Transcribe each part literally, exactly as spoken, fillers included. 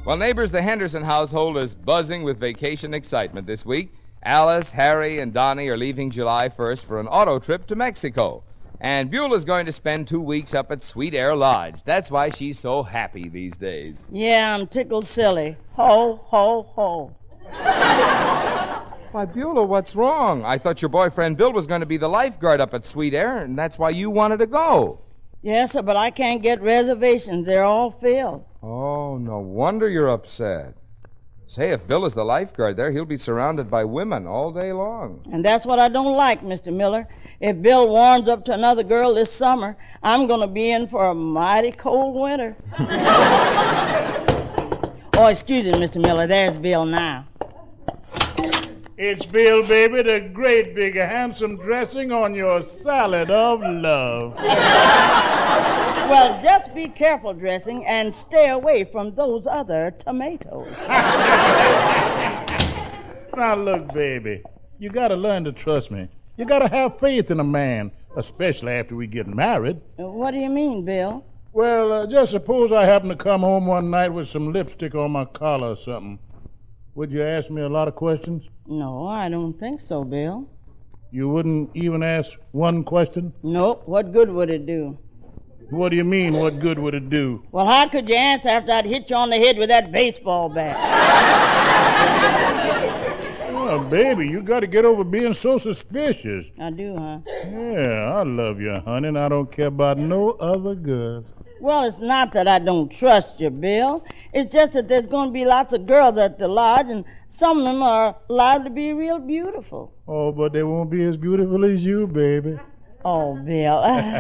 Well, neighbors, the Henderson household is buzzing with vacation excitement this week. Alice, Harry, and Donnie are leaving July first for an auto trip to Mexico. And Beulah's going to spend two weeks up at Sweet Air Lodge. That's why she's so happy these days. Yeah, I'm tickled silly. Ho, ho, ho. Why, Beulah, what's wrong? I thought your boyfriend Bill was going to be the lifeguard up at Sweet Air, and that's why you wanted to go. Yes, sir, but I can't get reservations. They're all filled. Oh, no wonder you're upset. Say, if Bill is the lifeguard there, he'll be surrounded by women all day long. And that's what I don't like, Mister Miller. If Bill warms up to another girl this summer, I'm going to be in for a mighty cold winter. Oh, excuse me, Mister Miller. There's Bill now. It's Bill, baby, the great big handsome dressing on your salad of love. Well, just be careful dressing and stay away from those other tomatoes. Now, look, baby, you got to learn to trust me. You got to have faith in a man, especially after we get married. Uh, What do you mean, Bill? Well, uh, just suppose I happen to come home one night with some lipstick on my collar or something. Would you ask me a lot of questions? No, I don't think so, Bill. You wouldn't even ask one question? Nope. What good would it do? What do you mean, what good would it do? Well, how could you answer after I'd hit you on the head with that baseball bat? Oh, baby, you got to get over being so suspicious. I do, huh? Yeah, I love you, honey, and I don't care about no other girls. Well, it's not that I don't trust you, Bill. It's just that there's going to be lots of girls at the lodge, and some of them are allowed to be real beautiful. Oh, but they won't be as beautiful as you, baby. Oh, Bill.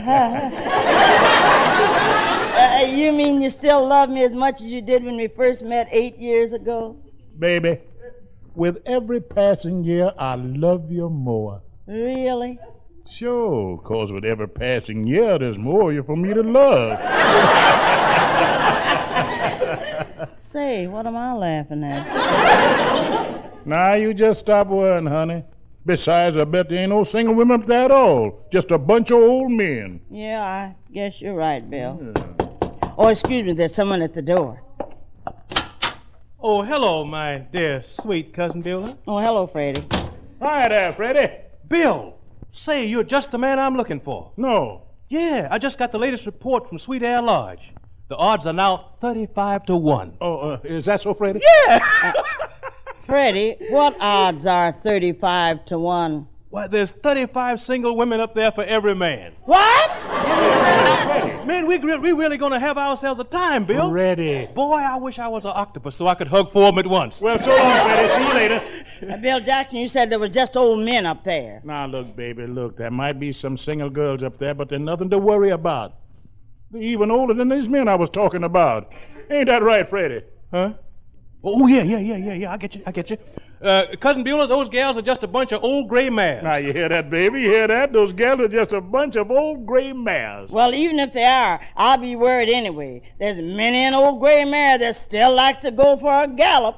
uh, you mean you still love me as much as you did when we first met eight years ago? Baby, with every passing year, I love you more. Really? Sure, because with every passing year, there's more for me to love. Say, what am I laughing at? Now, you just stop worrying, honey. Besides, I bet there ain't no single women up there at all. Just a bunch of old men. Yeah, I guess you're right, Bill. Yeah. Oh, excuse me, there's someone at the door. Oh, hello, my dear sweet cousin Beulah. Oh, hello, Freddie. Hi there, Freddie. Bill, say, you're just the man I'm looking for. No. Yeah, I just got the latest report from Sweet Air Lodge. The odds are now thirty-five to one. Oh, uh, is that so, Freddie? Yeah! Uh, Freddie, what odds are thirty-five to one? Well, there's thirty-five single women up there for every man. What? Man, we, we really going to have ourselves a time, Bill. Freddie. Boy, I wish I was an octopus so I could hug four of them at once. Well, so long, Freddie. See you later. Uh, Bill Jackson, you said there was just old men up there. Now, look, baby, look. There might be some single girls up there, but there's nothing to worry about. They're even older than these men I was talking about. Ain't that right, Freddie? Huh? Oh, yeah, yeah, yeah, yeah, yeah. I get you, I get you. Uh, Cousin Beulah, those gals are just a bunch of old gray mares. Now, you hear that, baby? You hear that? Those gals are just a bunch of old gray mares. Well, even if they are, I'll be worried anyway. There's many an old gray mare that still likes to go for a gallop.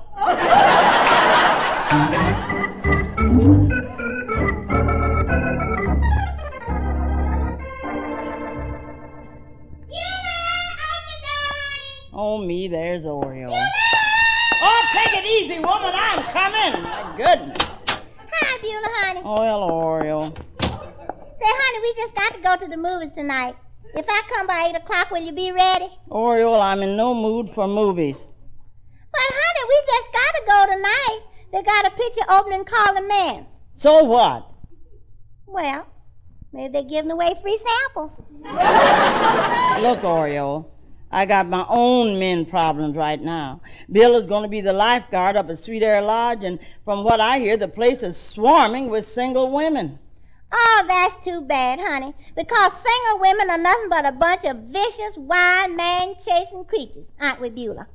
Oh, me, there's Oreo. Oh, take it easy, woman. I'm coming. My goodness. Hi, Beulah, honey. Oh, hello, Oreo. Say, honey, we just got to go to the movies tonight. If I come by eight o'clock, will you be ready? Oreo, I'm in no mood for movies. But, honey, we just got to go tonight. They got a picture opening Calling Man. So what? Well, maybe they're giving away free samples. Look, Oreo, I got my own men problems right now. Bill is going to be the lifeguard up at Sweet Air Lodge, and from what I hear, the place is swarming with single women. Oh, that's too bad, honey, because single women are nothing but a bunch of vicious, wild, man-chasing creatures, aren't we, Beulah?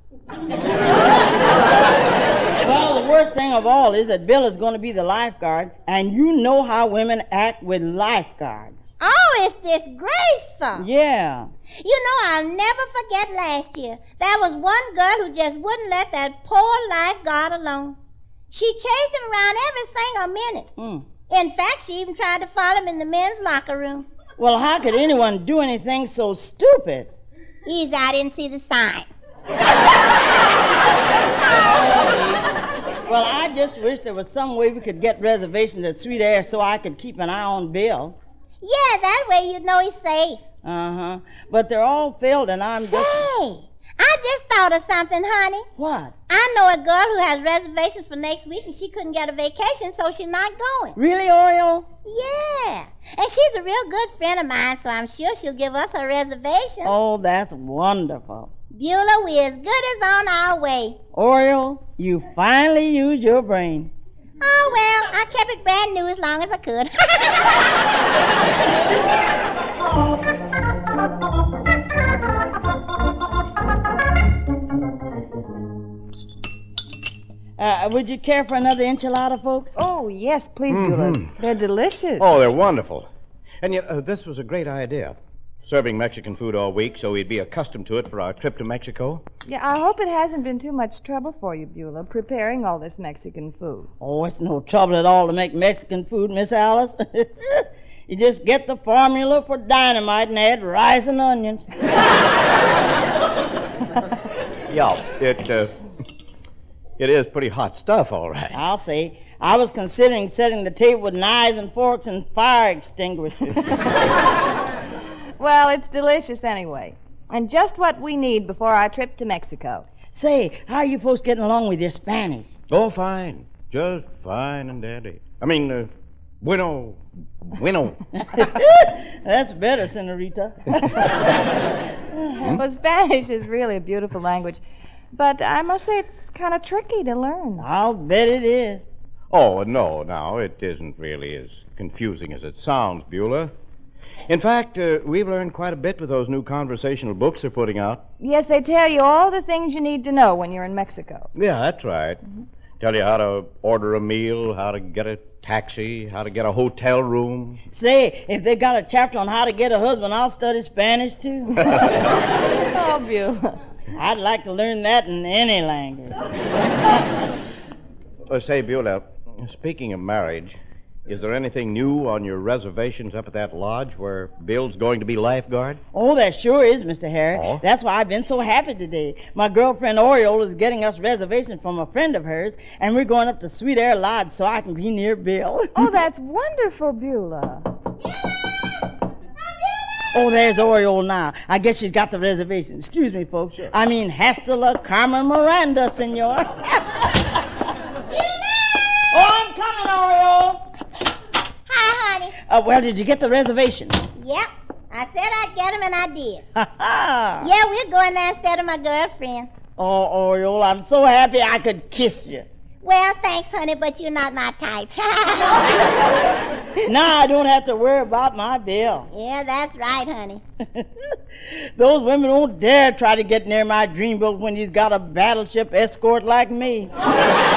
Well, the worst thing of all is that Bill is going to be the lifeguard, and you know how women act with lifeguards. Oh, it's disgraceful. Yeah. You know, I'll never forget last year. There was one girl who just wouldn't let that poor lifeguard alone. She chased him around every single minute. Mm. In fact, she even tried to follow him in the men's locker room. Well, how could anyone do anything so stupid? Easy, I didn't see the sign. Well, I just wish there was some way we could get reservations at Sweet Air so I could keep an eye on Bill. Yeah, that way you'd know he's safe. Uh-huh. But they're all filled and I'm Say, just... I just thought of something, honey. What? I know a girl who has reservations for next week and she couldn't get a vacation, so she's not going. Really, Oriole? Yeah. And she's a real good friend of mine, so I'm sure she'll give us a reservation. Oh, that's wonderful. Beulah, we're as good as on our way. Oriole, you finally used your brain. Oh, well, I kept it brand new as long as I could. Uh, would you care for another enchilada, folks? Oh, yes, please, Beulah. They're delicious. Oh, they're wonderful. And yet, uh, this was a great idea. Serving Mexican food all week so we'd be accustomed to it for our trip to Mexico. Yeah, I hope it hasn't been too much trouble for you, Beulah, preparing all this Mexican food. Oh, it's no trouble at all to make Mexican food, Miss Alice. You just get the formula for dynamite and add rice and onions. Yeah, it, uh, it is pretty hot stuff, all right. I'll say. I was considering setting the table with knives and forks and fire extinguishers. Well, it's delicious anyway. And just what we need before our trip to Mexico. Say, how are you folks getting along with your Spanish? Oh, fine. Just fine and dandy. I mean, uh, bueno, bueno. That's better, Senorita. Well, Spanish is really a beautiful language. But I must say it's kind of tricky to learn. I'll bet it is. Oh, no, now, it isn't really as confusing as it sounds, Beulah. In fact, uh, we've learned quite a bit with those new conversational books they're putting out. Yes, they tell you all the things you need to know when you're in Mexico. Yeah, that's right. Mm-hmm. Tell you how to order a meal, how to get a taxi, how to get a hotel room. Say, if they got a chapter on how to get a husband, I'll study Spanish, too. Oh, Beulah. I'd like to learn that in any language. Well, say, Beulah, speaking of marriage, is there anything new on your reservations up at that lodge where Bill's going to be lifeguard? Oh, there sure is, Mister Harry. Oh? That's why I've been so happy today. My girlfriend Oriole is getting us reservations from a friend of hers, and we're going up to Sweet Air Lodge so I can be near Bill. Oh, that's wonderful, Beulah. Oh, there's Oriole now. I guess she's got the reservation. Excuse me, folks. I mean, hasta la Carmen Miranda, senor. Oh, I'm coming, Oriole. Hi, honey. Uh, well, did you get the reservation? Yep. I said I'd get him, and I did. Ha ha. Yeah, we're going there instead of my girlfriend. Oh, Oriole, I'm so happy I could kiss you. Well, thanks, honey, but you're not my type. Now I don't have to worry about my bill. Yeah, that's right, honey. Those women won't dare try to get near my dreamboat when he's got a battleship escort like me. Oh,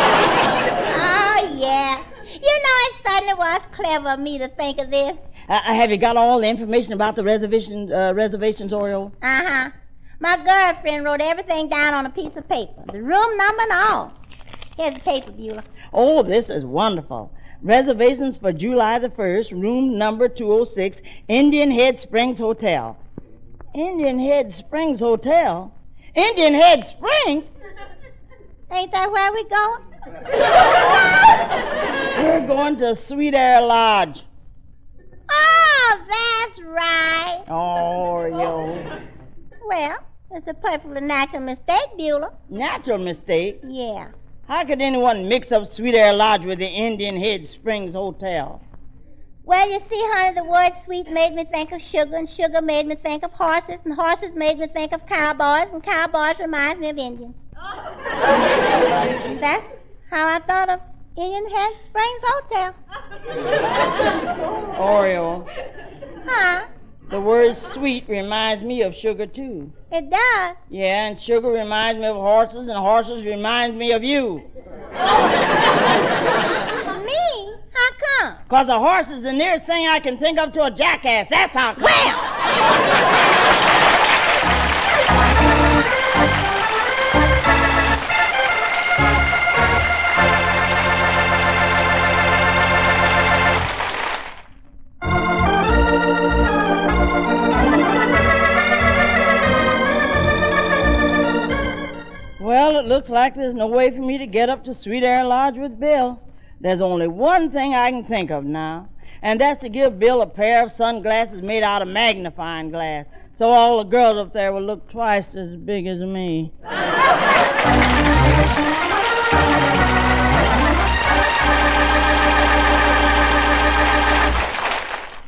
yeah. You know, it certainly was clever of me to think of this. Uh, have you got all the information about the reservation, uh, reservations, Oriole? Uh-huh. My girlfriend wrote everything down on a piece of paper. The room number and all. Here's the paper, Beulah. Oh, this is wonderful. Reservations for July the first, room number two oh six, Indian Head Springs Hotel. Indian Head Springs Hotel? Indian Head Springs? Ain't that where we going? We're going to Sweet Air Lodge. Oh, that's right. Oh, Oriole. Well, it's a perfectly natural mistake, Beulah. Natural mistake. Yeah. How could anyone mix up Sweet Air Lodge with the Indian Head Springs Hotel? Well, you see, honey, the word sweet made me think of sugar, and sugar made me think of horses, and horses made me think of cowboys, and cowboys reminds me of Indians. That's how I thought of Indian Head Springs Hotel. Oriole, Huh? the word sweet reminds me of sugar, too. It does. Yeah, and sugar reminds me of horses, and horses reminds me of you. Me? How come? Because a horse is the nearest thing I can think of to a jackass. That's how come. Well, it looks like there's no way for me to get up to Sweet Air Lodge with Bill. There's only one thing I can think of now, and that's to give Bill a pair of sunglasses made out of magnifying glass, so all the girls up there will look twice as big as me.